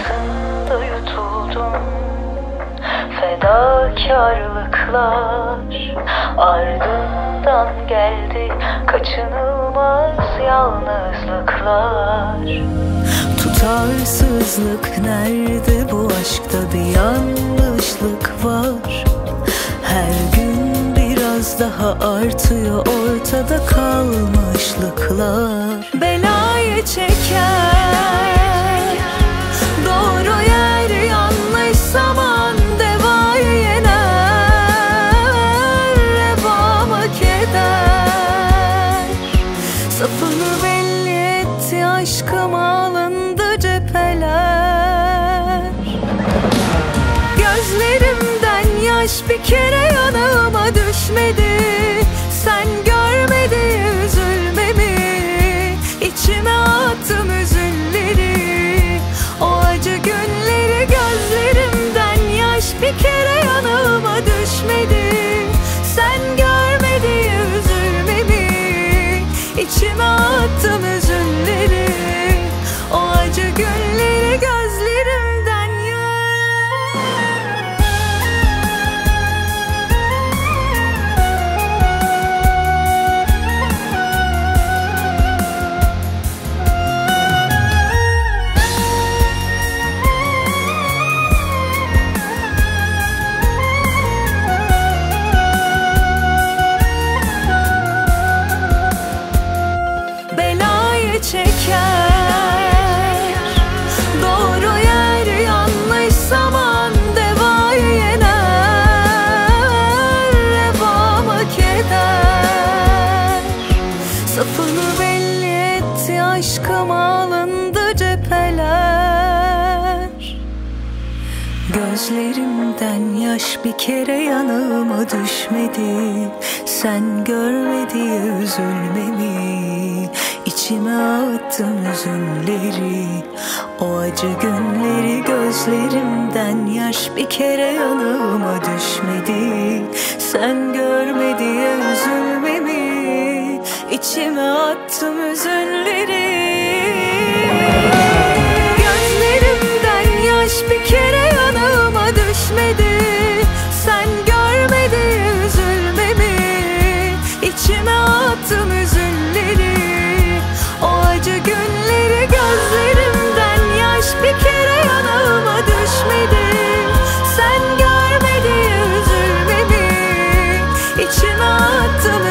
arasında yutuldum. Fedakarlıklar ardından geldi, kaçınılmaz yalnızlıklar. Tutarsızlık nerede, bu aşkta bir yanlışlık var. Her gün biraz daha artıyor ortada kalmışlıklar. Belayı çeker doğru yer, yanlış zaman devayı yener. Revamı keder safını belli etti, aşkıma alındı cepheler. Gözlerimden yaş bir kere yanağıma düşmedi. Sen görmedi üzülmemi, içime attım üzülleri. O acı günleri gözlerimden yaş bir kere yanağıma düşmedi. Sen görmedi üzülmemi, içime attım üzülleri. O acı günleri gözlerimden çeker doğru yer, yanlış zaman devayı yener. Revamı keder safını belli etti, aşkıma alındı cepheler. Gözlerimden yaş bir kere yanağıma düşmedi. Sen görmedi üzülmemi, İçime attım üzümleri. O acı günleri gözlerimden yaş bir kere yanağıma düşmedi. Sen görmedi üzülmemi, içime attım üzümleri. Gözlerimden yaş bir kere yanağıma düşmedi. Sen görmedi üzülmemi, içime attım üzümleri. O acı günleri gözlerimden yaş bir kere yanağıma düşmedi. Sen görmedi üzülmemi, içime attım